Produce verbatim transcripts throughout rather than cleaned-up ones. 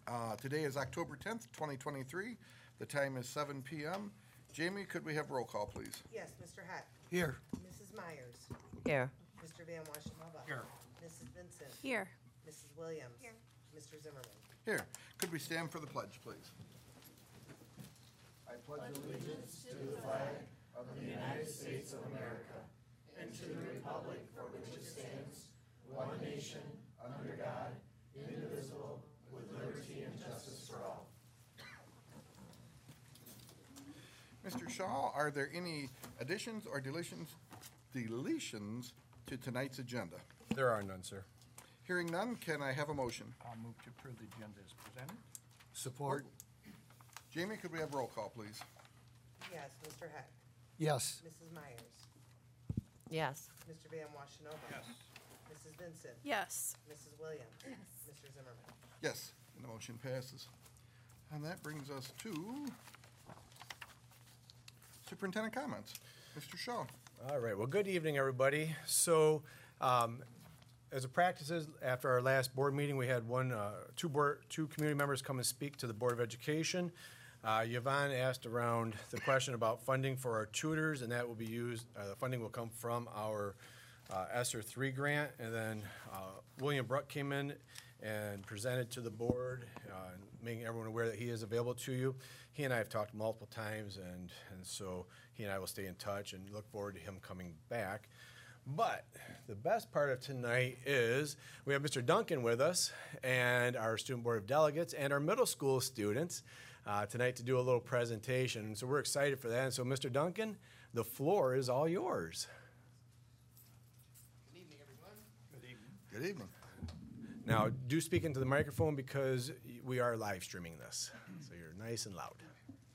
Uh, Today is October tenth, twenty twenty-three. The time is seven p m. Jamie, could we have roll call, please? Yes, Mister Heck. Here. Missus Myers. Here. Mister Van Washenova. Here. Missus Vincent. Here. Missus Williams. Here. Mister Zimmerman. Here. Could we stand for the pledge, please? Mister Shaw, are there any additions or deletions, deletions to tonight's agenda? There are none, sir. Hearing none, can I have a motion? I'll move to approve the agenda as presented. Support. Jamie, could we have roll call, please? Yes, Mister Heck. Yes. Missus Myers. Yes. Mister Van Washenova. Yes. Missus Vincent. Yes. Missus Williams. Yes. Mister Zimmerman. Yes, and the motion passes. And that brings us to superintendent comments. Mister Shaw. All right. Well, good evening, everybody. So, um, as a practices, after our last board meeting, we had one, uh, two board, two community members come and speak to the Board of Education. Uh, Yvonne asked around the question about funding for our tutors, and that will be used, uh, the funding will come from our uh, ESSER three grant. And then uh, William Bruck came in and presented to the board, uh, making everyone aware that he is available to you. He and I have talked multiple times, and, and so he and I will stay in touch and look forward to him coming back. But the best part of tonight is we have Mister Duncan with us and our student board of delegates and our middle school students uh, tonight to do a little presentation. So we're excited for that. And so, Mister Duncan, the floor is all yours. Good evening, everyone. Good evening. Good evening. Now, do speak into the microphone because we are live streaming this. So you're nice and loud.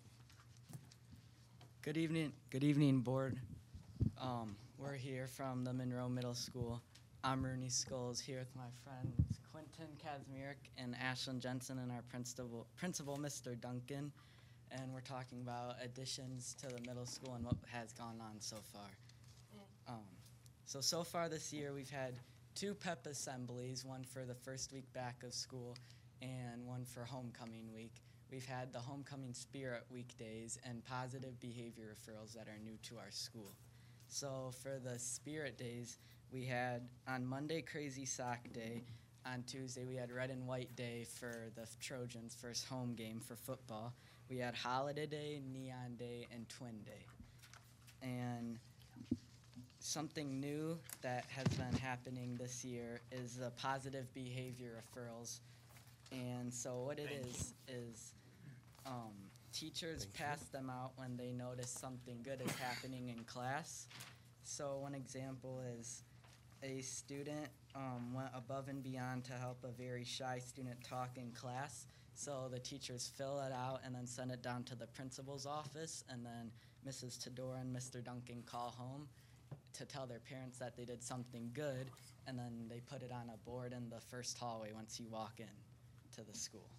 Good evening, good evening, board. Um, we're here from the Monroe Middle School. I'm Rooney Scholes here with my friends Quentin Kazmierek and Ashlyn Jensen and our principal, principal, Mister Duncan. And we're talking about additions to the middle school and what has gone on so far. Um, so, so far this year we've had two P E P assemblies, one for the first week back of school and one for homecoming week. We've had the homecoming spirit weekdays and positive behavior referrals that are new to our school. So for the spirit days, we had on Monday Crazy Sock Day. On Tuesday, we had Red and White Day for the Trojans' first home game for football. We had Holiday Day, Neon Day, and Twin Day. And something new that has been happening this year is the positive behavior referrals. And so what it is is um, teachers pass them out when they notice something good is happening in class. So one example is a student um, went above and beyond to help a very shy student talk in class. So the teachers fill it out and then send it down to the principal's office, and then Missus Tadora and Mister Duncan call home to tell their parents that they did something good, and then they put it on a board in the first hallway once you walk in to the school.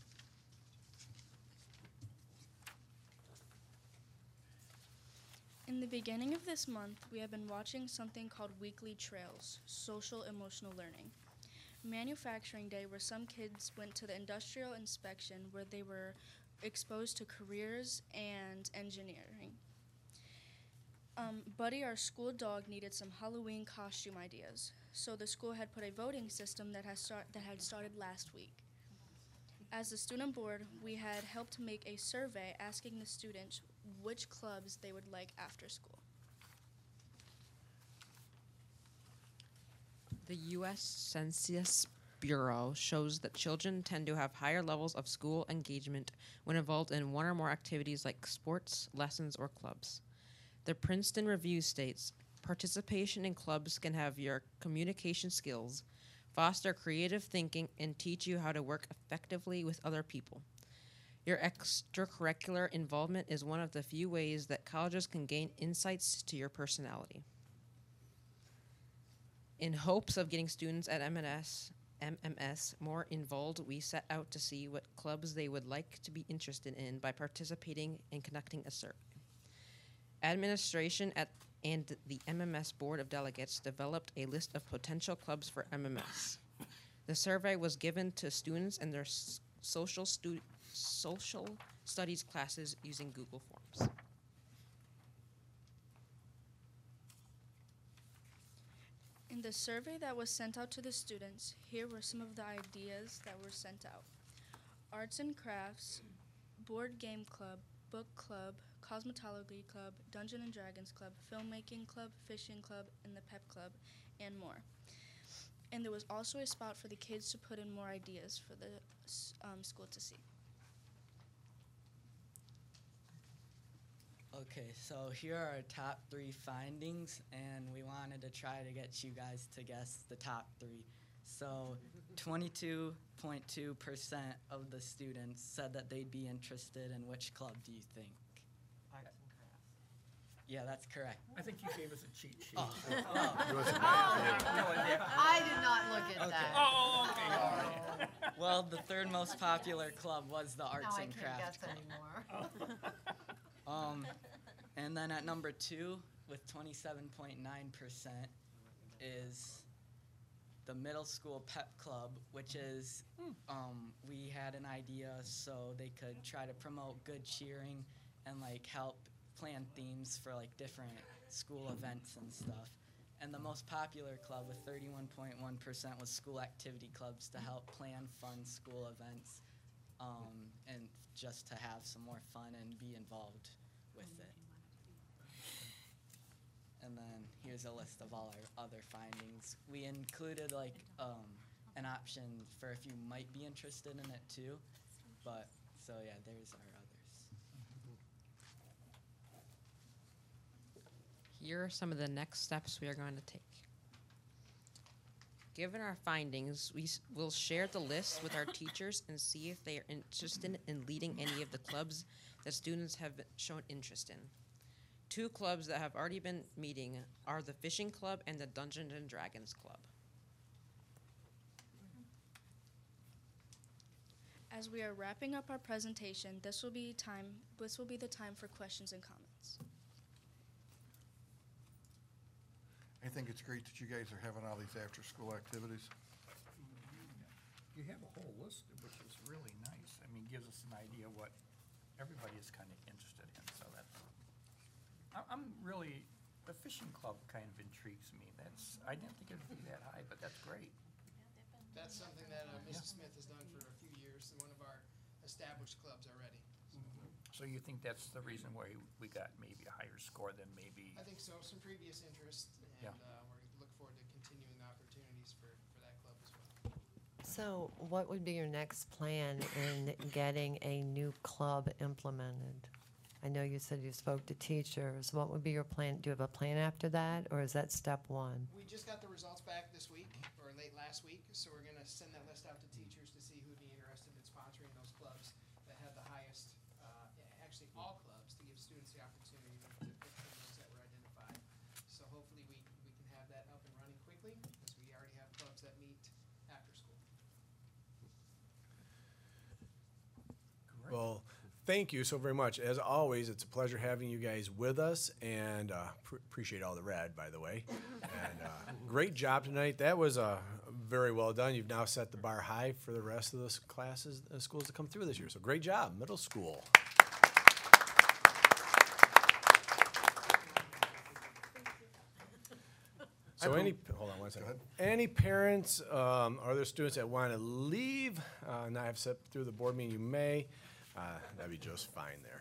In the beginning of this month, we have been watching something called Weekly Trails, Social Emotional Learning. Manufacturing Day, where some kids went to the industrial inspection where they were exposed to careers and engineering. Um, Buddy, our school dog, needed some Halloween costume ideas, so the school had put a voting system that, has start, that had started last week. As the student board, we had helped make a survey asking the students which clubs they would like after school. The U S Census Bureau shows that children tend to have higher levels of school engagement when involved in one or more activities like sports, lessons, or clubs. The Princeton Review states, participation in clubs can have your communication skills, foster creative thinking, and teach you how to work effectively with other people. Your extracurricular involvement is one of the few ways that colleges can gain insights to your personality. In hopes of getting students at M M S, M M S more involved, we set out to see what clubs they would like to be interested in by participating and conducting a survey. Administration at and the M M S Board of Delegates developed a list of potential clubs for M M S. The survey was given to students and their social stu- social studies classes using Google Forms. In the survey that was sent out to the students, here were some of the ideas that were sent out. Arts and crafts, board game club, book club, cosmetology club, Dungeon and Dragons club, filmmaking club, fishing club, and the pep club, and more. And there was also a spot for the kids to put in more ideas for the s- um, school to see. Okay, so here are our top three findings, and we wanted to try to get you guys to guess the top three. So twenty-two point two percent of the students said that they'd be interested in which club do you think? Arts and crafts. Yeah, that's correct. I think you gave us a cheat sheet. Oh, It was a math. I did not look at Okay. that. Oh, okay, all right. well, the third most popular club was the Arts Now I and can't Crafts guess Club. anymore. Um, and then at number two, with twenty-seven point nine percent, is the middle school pep club, which is um, we had an idea so they could try to promote good cheering and like help plan themes for like different school events and stuff. And the most popular club with thirty-one point one percent was school activity clubs to help plan fun school events um, and just to have some more fun and be involved with it. And then here's a list of all our other findings. We included like um, an option for if you might be interested in it too, but so yeah, there's our others. Here are some of the next steps we are going to take. Given our findings, we s- will share the list with our teachers and see if they are interested in leading any of the clubs that students have been- shown interest in. Two clubs that have already been meeting are the Fishing Club and the Dungeons and Dragons Club. As we are wrapping up our presentation, this will be time. This will be the time for questions and comments. I think it's great that you guys are having all these after-school activities. You have a whole list, which is really nice. I mean, gives us an idea what everybody is kind of interested in, so that's, I- I'm really, the fishing club kind of intrigues me. That's, I didn't think it would be that high, but that's great. That's something that uh, Missus Smith has done for a few years, and one of our established clubs already. So you think that's the reason why we got maybe a higher score than maybe, I think so, some previous interest, Yeah. and uh, we look forward to continuing the opportunities for, for that club as well. So what would be your next plan in getting a new club implemented? I know you said you spoke to teachers. What would be your plan? Do you have a plan after that, or is that step one? We just got the results back this week, or late last week, so we're gonna send that list out to teachers to see who'd be interested in sponsoring those clubs that have the highest, uh, yeah, actually all clubs, to give students the opportunity to to pick from those that were identified. So hopefully we, we can have that up and running quickly, because we already have clubs that meet after school. great. Well, thank you so very much. As always, it's a pleasure having you guys with us, and uh, pr- appreciate all the rad, by the way. And uh, great job tonight. That was uh, very well done. You've now set the bar high for the rest of the s- classes, uh, schools to come through this year. So great job, middle school. So any, hold on one second. Any parents um, or other students that want to leave, uh, not have stepped through the board meeting, you may. Uh, That'd be just fine there.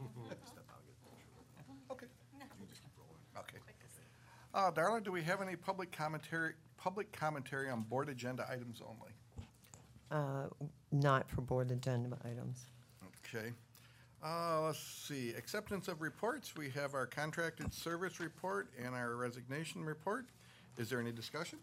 Okay. Okay. Uh, Darla, do we have any public commentary, public commentary on board agenda items only? Uh, Not for board agenda items. Okay. Uh, let's see, acceptance of reports. We have our contracted service report and our resignation report. Is there any discussion?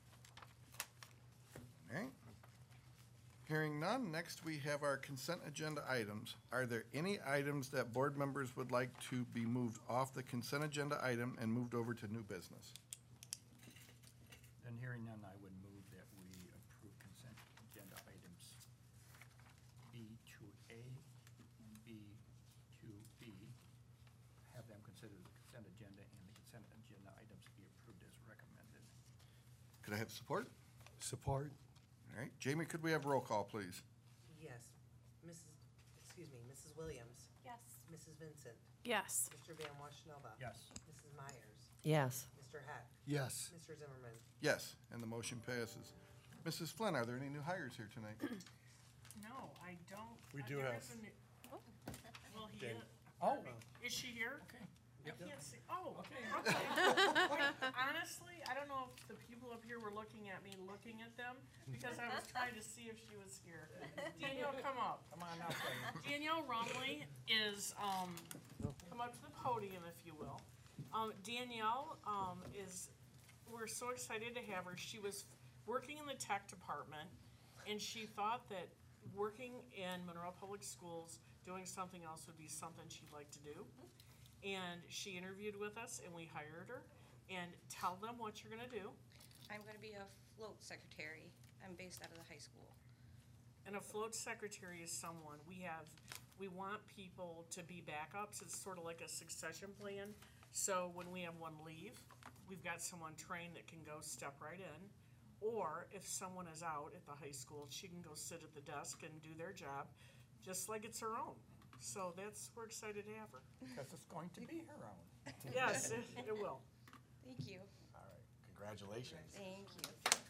All right. Hearing none, next we have our consent agenda items. Are there any items that board members would like to be moved off the consent agenda item and moved over to new business? Then hearing none, I would move that we approve consent agenda items B to A and B to B. Have them considered the consent agenda and the consent agenda items be approved as recommended. Could I have support? Support. All right, Jamie, could we have roll call, please? Yes. Missus Excuse me, Missus Williams, Yes. Missus Vincent, Yes. Mister Van Washenova. Yes. Missus Myers, Yes. Mister Heck, Yes. Mister Zimmerman. Yes, and the motion passes. Missus Flynn, are there any new hires here tonight? No, I don't. We uh, do there have- is a new- Well, he Dan. is. Oh, Is she here? okay. I Yep. can't see, oh, okay. Wait, honestly, I don't know if the people up here were looking at me, looking at them, because I was trying to see if she was here. Danielle, come up. Come on now, Flynn. Danielle Rumley is, um, come up to the podium, if you will. Um, Danielle, um, is, we're so excited to have her. She was working in the tech department, and she thought that working in Monroe Public Schools, doing something else would be something she'd like to do. And she interviewed with us, and we hired her. And tell them what you're gonna do. I'm going to be a float secretary. I'm based out of the high school. And a float secretary is someone, we have, we want people to be backups, it's sort of like a succession plan. So when we have one leave, we've got someone trained that can go step right in. Or if someone is out at the high school, she can go sit at the desk and do their job, just like it's her own. So that's, we're excited to have her. Because it's going to be her own. Yes, it, it will. Thank you. All right, congratulations. Thank you.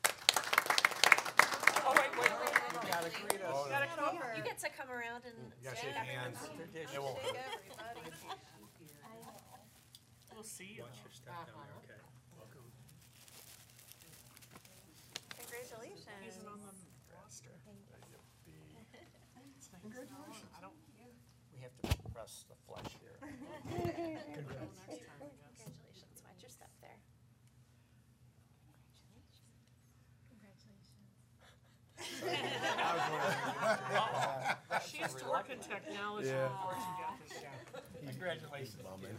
Oh, wait, wait, wait, you gotta greet us. Gotta come over. You get to come around and You gotta shake shake hands. everybody. It won't Shake hurt. everybody. We'll see you. Watch your step down there, okay? Welcome. Congratulations. He's on the roster. Congratulations. I don't, We have to press the flesh here. next time, I guess. Congratulations. Watch your step there. She used to work in technology Yeah. before she got this job. Congratulations. Bumming.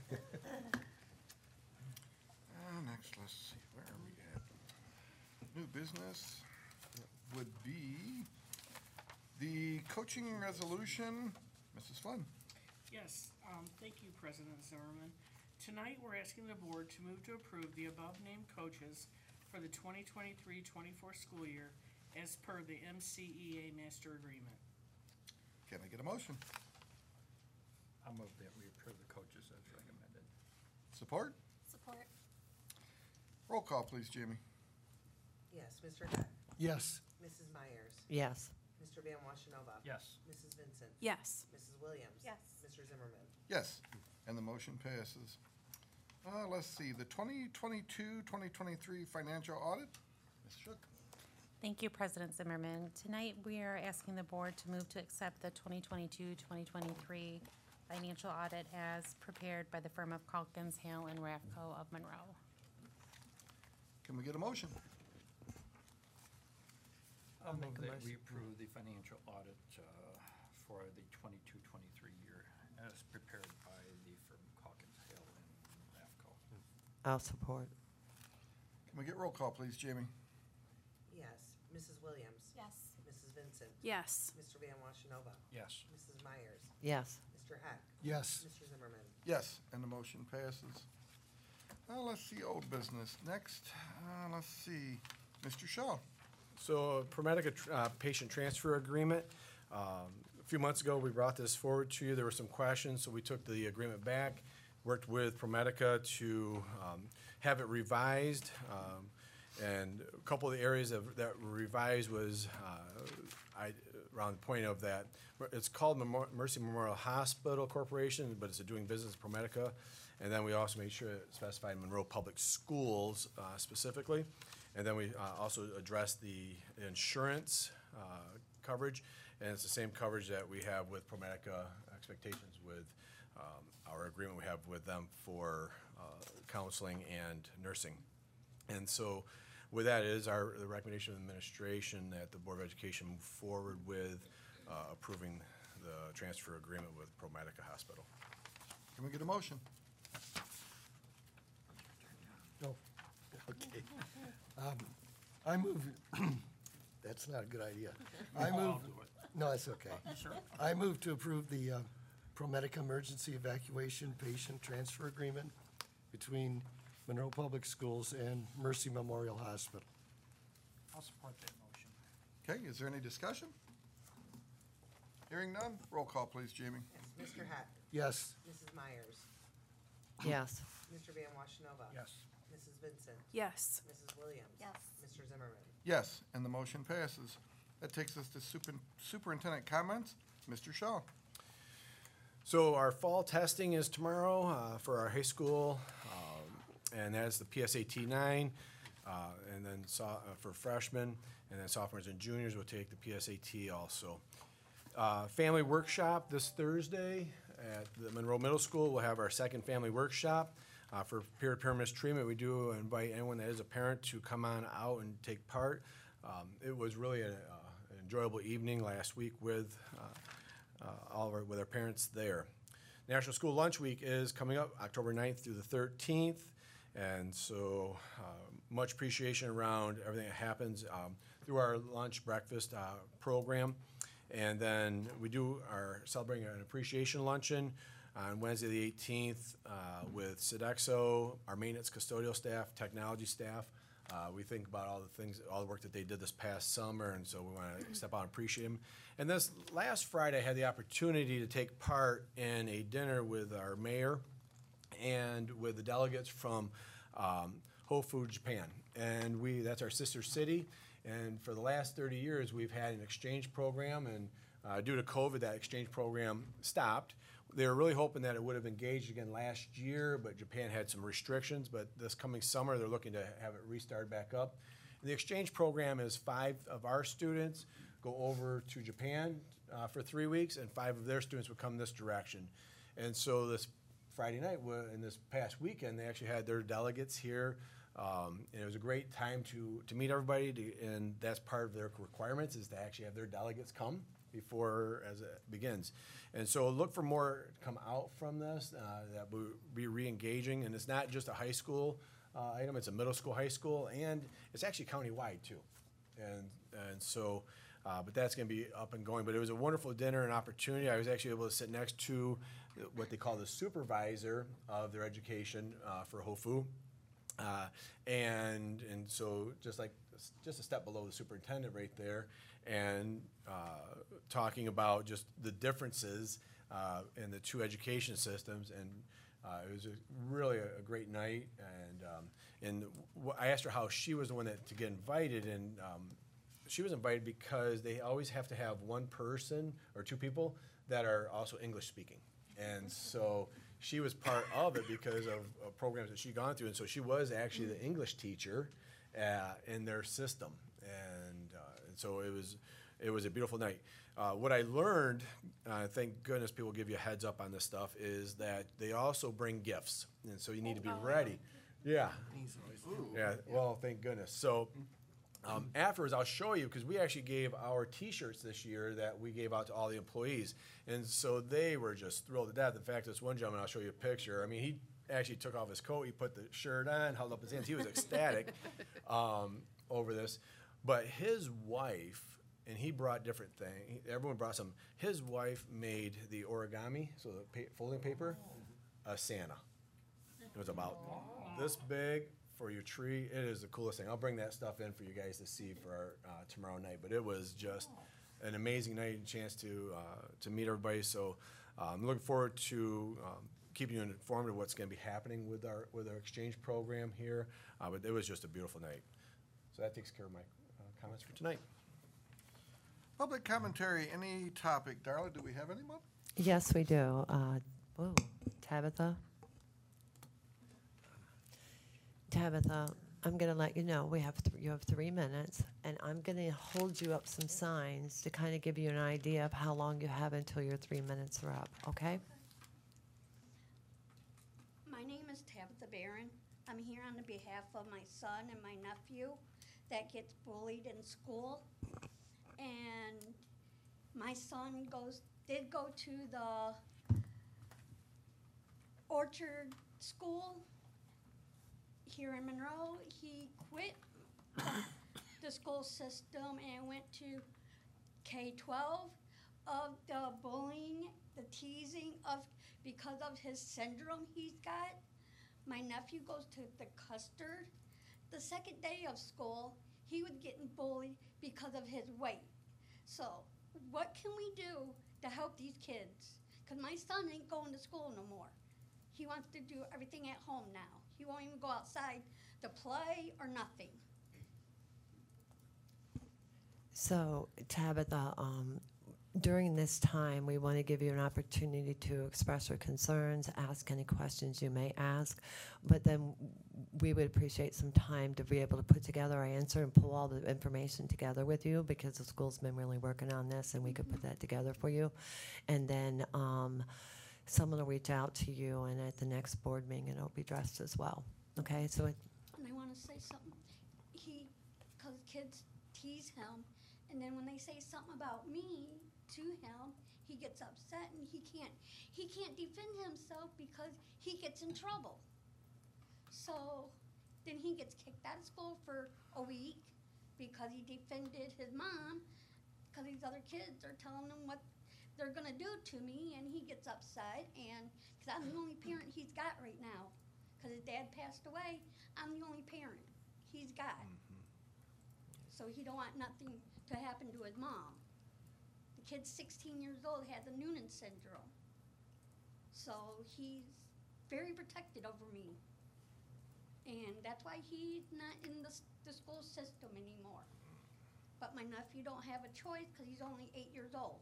Uh, next, let's see, where are we at? New business would be the coaching resolution. Missus Flynn. Yes, um, thank you, President Zimmerman. Tonight, we're asking the board to move to approve the above-named coaches for the twenty twenty-three twenty-four school year as per the M C E A master agreement. Can I get a motion? I'll move that we approve the coaches as recommended. Support? Support. Roll call, please, Jamie. Yes, Mister Heck, Yes. Missus Myers, Yes. Mister Van Washenova. Yes. Missus Vincent. Yes. Missus Williams. Yes. Mister Zimmerman. Yes, and the motion passes. Uh, let's see, the twenty twenty-two twenty twenty-three financial audit. Miz Shook. Thank you, President Zimmerman. Tonight, we are asking the board to move to accept the twenty twenty-two twenty twenty-three financial audit as prepared by the firm of Calkins, Hale, and Rathco of Monroe. Can we get a motion? I'll move that we approve the financial audit uh, for the twenty-two twenty-three year as prepared by the firm Calkins, Hale, and LAFCO. I'll support. Can we get roll call, please, Jamie? Yes, Missus Williams. Yes. Missus Vincent. Yes. Mister Van Washenova. Yes. Missus Myers. Yes. Mister Heck. Yes. Mister Zimmerman. Yes, and the motion passes. Uh, let's see, old business. Next, uh, let's see, Mister Shaw. So, ProMedica tr- uh, patient transfer agreement. Um, A few months ago, we brought this forward to you. There were some questions, so we took the agreement back, worked with ProMedica to um, have it revised. um, And a couple of the areas of- that were revised was, uh, I, around the point of that, it's called Memor- Mercy Memorial Hospital Corporation, but it's a doing business with ProMedica. And then we also made sure it specified Monroe Public Schools uh, specifically. And then we uh, also addressed the insurance uh, coverage, and it's the same coverage that we have with ProMedica expectations with um, our agreement we have with them for uh, counseling and nursing. And so with that, it is our, the recommendation of the administration that the Board of Education move forward with uh, approving the transfer agreement with ProMedica Hospital. Can we get a motion? No. Okay. Um, I move, that's not a good idea. I move, no, that's okay. I move to approve the uh, ProMedica Emergency Evacuation Patient Transfer Agreement between Monroe Public Schools and Mercy Memorial Hospital. I'll support that motion. Okay, is there any discussion? Hearing none, roll call, please, Jamie. Yes, Mister Heck, Yes. Missus Myers, Yes. Mister Van Washenova. Yes. Missus Vincent, Yes. Missus Williams. Yes. Mister Zimmerman. Yes, and the motion passes. That takes us to super- superintendent comments. Mister Shaw. So our fall testing is tomorrow uh, for our high school, um, and that's the P S A T nine, uh, and then so, uh, for freshmen, and then sophomores and juniors will take the P S A T also. Uh, family workshop this Thursday at the Monroe Middle School. We'll have our second family workshop. Uh, for peer-to-peer mistreatment, we do invite anyone that is a parent to come on out and take part. Um, it was really a, uh, an enjoyable evening last week with uh, uh, all of our, with our parents there. National School Lunch Week is coming up October ninth through the thirteenth, and so uh, much appreciation around everything that happens um, through our lunch breakfast uh, program. And then we do our celebrating an appreciation luncheon on Wednesday the eighteenth uh, with Sodexo, our maintenance custodial staff, technology staff. Uh, we think about all the things, all the work that they did this past summer, and so we want to step out and appreciate them. And this last Friday, I had the opportunity to take part in a dinner with our mayor and with the delegates from um, Hofu, Japan. And we, that's our sister city. And for the last thirty years, we've had an exchange program, and uh, due to COVID, that exchange program stopped. They were really hoping that it would have engaged again last year, but Japan had some restrictions. But this coming summer, they're looking to have it restart back up. And the exchange program is five of our students go over to Japan uh, for three weeks, and five of their students would come this direction. And so this Friday night wa- and this past weekend, they actually had their delegates here. Um, and it was a great time to, to meet everybody, to, and that's part of their requirements is to actually have their delegates come before as it begins. And so look for more to come out from this uh, that will be re-engaging, and it's not just a high school uh, item, it's a middle school, high school, and it's actually county-wide too. And, and so, uh, but that's gonna be up and going. But it was a wonderful dinner and opportunity. I was actually able to sit next to what they call the supervisor of their education uh, for Hofu. Uh, and and so just like just a step below the superintendent right there, and uh, talking about just the differences uh, in the two education systems, and uh, it was a, really a, a great night. And um, and w- I asked her how she was the one that to get invited, and um, she was invited because they always have to have one person or two people that are also English speaking, and so. She was part of it because of, of programs that she'd gone through, and so she was actually the English teacher uh, in their system, and, uh, and so it was it was a beautiful night. Uh, what I learned, uh, thank goodness people give you a heads up on this stuff, is that they also bring gifts, and so you need to be ready. Yeah. Yeah. Well, thank goodness. So. Um, afterwards, I'll show you, because we actually gave our T-shirts this year that we gave out to all the employees, and so they were just thrilled to death. In fact, this one gentleman, I'll show you a picture. I mean, he actually took off his coat, he put the shirt on, held up his hands. He was ecstatic um, over this. But his wife, and he brought different things. Everyone brought some. His wife made the origami, so the pa- folding paper, a Santa. It was about this big. For your tree, it is the coolest thing. I'll bring that stuff in for you guys to see for our, uh, tomorrow night. But it was just an amazing night and chance to uh, to meet everybody. So uh, I'm looking forward to um, keeping you informed of what's going to be happening with our with our exchange program here. Uh, but it was just a beautiful night. So that takes care of my uh, comments for tonight. Public commentary, any topic. Darla, do we have anyone? Yes, we do. Uh, whoa, Tabitha? Tabitha, I'm going to let you know, we have, th- you have three minutes, and I'm going to hold you up some signs to kind of give you an idea of how long you have until your three minutes are up, okay? My name is Tabitha Barron. I'm here on the behalf of my son and my nephew that gets bullied in school. And my son goes, did go to the Orchard School here in Monroe. He quit the school system and went to K twelve of the bullying, the teasing of, because of his syndrome he's got. My nephew goes to the Custard. The second day of school, he was getting bullied because of his weight. So what can we do to help these kids. Because my son ain't going to school no more. He wants to do everything at home now. He won't even go outside to play or nothing. So Tabitha, um, during this time, we want to give you an opportunity to express your concerns, ask any questions you may ask, but then we would appreciate some time to be able to put together our answer and pull all the information together with you, because the school's been really working on this, and we could put that together for you. And then um, someone will reach out to you, and at the next board meeting, it'll be addressed as well. Okay, so it, And I want to say something. He, because kids tease him, and then when they say something about me to him, he gets upset and he can't he can't defend himself because he gets in trouble. So then he gets kicked out of school for a week because he defended his mom, because these other kids are telling him what they're gonna do to me, and he gets upset. And because I'm the only parent he's got right now, because his dad passed away, I'm the only parent he's got. So he don't want nothing to happen to his mom. The kid's sixteen years old, had the Noonan syndrome. So he's very protected over me. And that's why he's not in the, s- the school system anymore. But my nephew don't have a choice because he's only eight years old.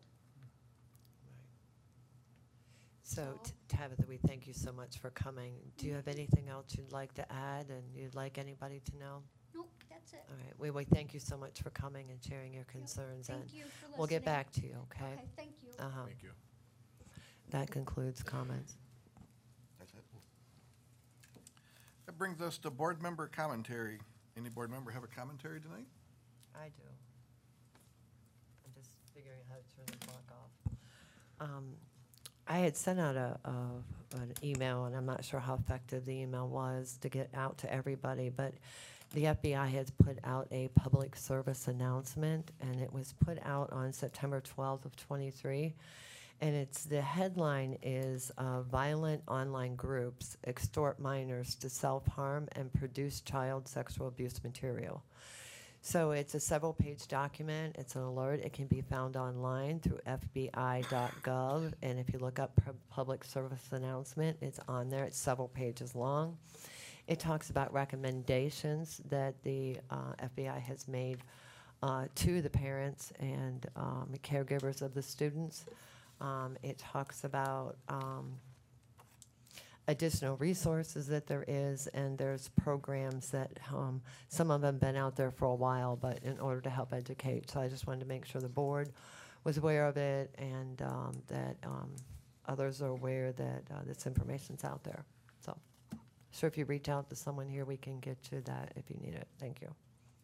so So- T- Tabitha, we thank you so much for coming. Do you have anything else you'd like to add, and you'd like anybody to know? Nope, that's it. All right, we, we thank you so much for coming and sharing your concerns, and Thank you for listening. we'll get back to you, okay? Okay, thank you. Uh-huh. Thank you. That concludes comments. That's it. That brings us to board member commentary. Any board member have a commentary tonight? I do. I'm just figuring out how to turn the clock off. Um, I had sent out a, a, an email, and I'm not sure how effective the email was to get out to everybody, but the F B I has put out a public service announcement, and it was put out on September twelfth of twenty-three. And it's, the headline is, uh, violent online groups extort minors to self-harm and produce child sexual abuse material. So it's a several-page document. It's an alert. It can be found online through f b i dot gov. And if you look up pub- public service announcement, it's on there. It's several pages long. It talks about recommendations that the uh, F B I has made uh, to the parents and um, the caregivers of the students. Um, it talks about um, additional resources that there is, and there's programs that um, some of them have been out there for a while, but in order to help educate. So I just wanted to make sure the board was aware of it, and um, that um, others are aware that uh, this information's out there. So, sure, if you reach out to someone here, we can get you that if you need it. Thank you.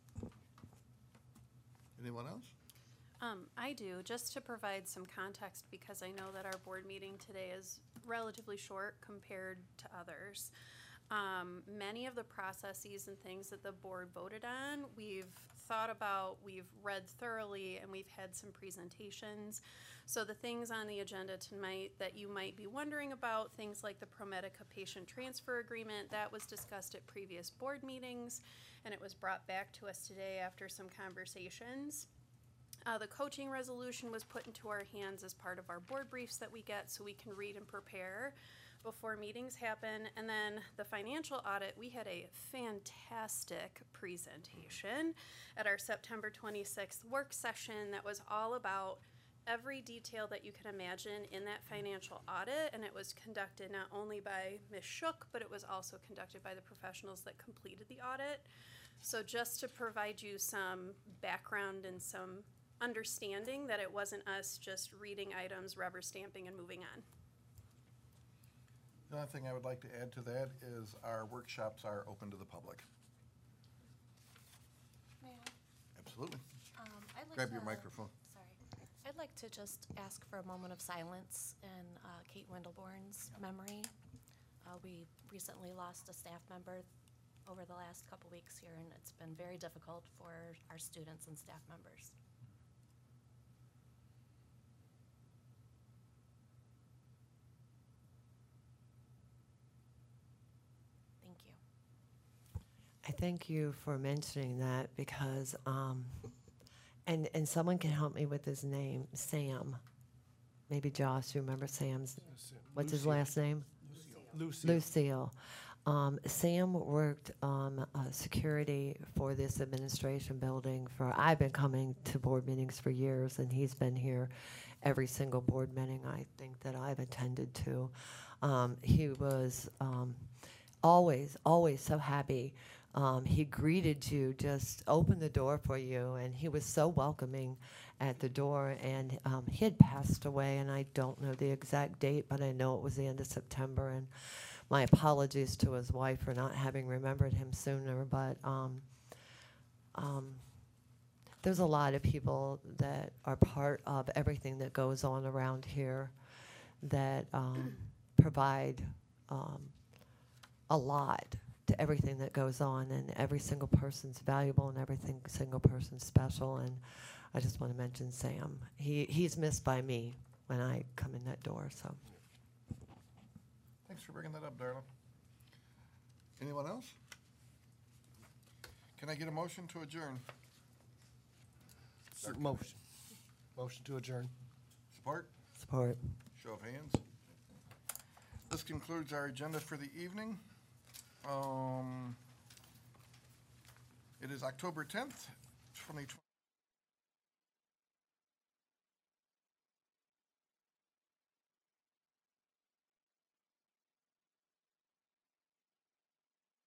Anyone else? Um, I do, just to provide some context, because I know that our board meeting today is relatively short compared to others. Um, many of the processes and things that the board voted on, we've thought about, we've read thoroughly, and we've had some presentations. So the things on the agenda tonight that you might be wondering about, things like the ProMedica patient transfer agreement, that was discussed at previous board meetings, and it was brought back to us today after some conversations. Uh, the coaching resolution was put into our hands as part of our board briefs that we get, so we can read and prepare before meetings happen. And then the financial audit, we had a fantastic presentation at our September twenty-sixth work session that was all about every detail that you can imagine in that financial audit, and it was conducted not only by Miz Shook, but it was also conducted by the professionals that completed the audit. So just to provide you some background and some understanding that it wasn't us just reading items, rubber stamping, and moving on. The only thing I would like to add to that is our workshops are open to the public. May I? Absolutely. Um, I'd like Grab your to- microphone. Sorry. I'd like to just ask for a moment of silence in uh, Kate Wendelborn's memory. Uh, We recently lost a staff member over the last couple weeks here, and it's been very difficult for our students and staff members. Thank you. I thank you for mentioning that, because, um, and, and someone can help me with his name, Sam. maybe Josh, you remember Sam's, what's his Lucille. last name? Lucille. Lucille. Um, Sam worked um, uh, security for this administration building for, I've been coming to board meetings for years, and he's been here every single board meeting I think that I've attended to. Um, he was um, always, always so happy. Um, he greeted you, just opened the door for you, and he was so welcoming at the door. And um, he had passed away, and I don't know the exact date, but I know it was the end of September. And my apologies to his wife for not having remembered him sooner, but um, um, there's a lot of people that are part of everything that goes on around here that um, provide um, a lot to everything that goes on, and every single person's valuable and every thing- single person's special. And I just want to mention Sam. He he's missed by me when I come in that door. So. Thanks for bringing that up, Darla. Anyone else? Can I get a motion to adjourn? S- Motion. Motion to adjourn. Support? Support. Show of hands. This concludes our agenda for the evening. Um, It is October tenth, twenty twenty.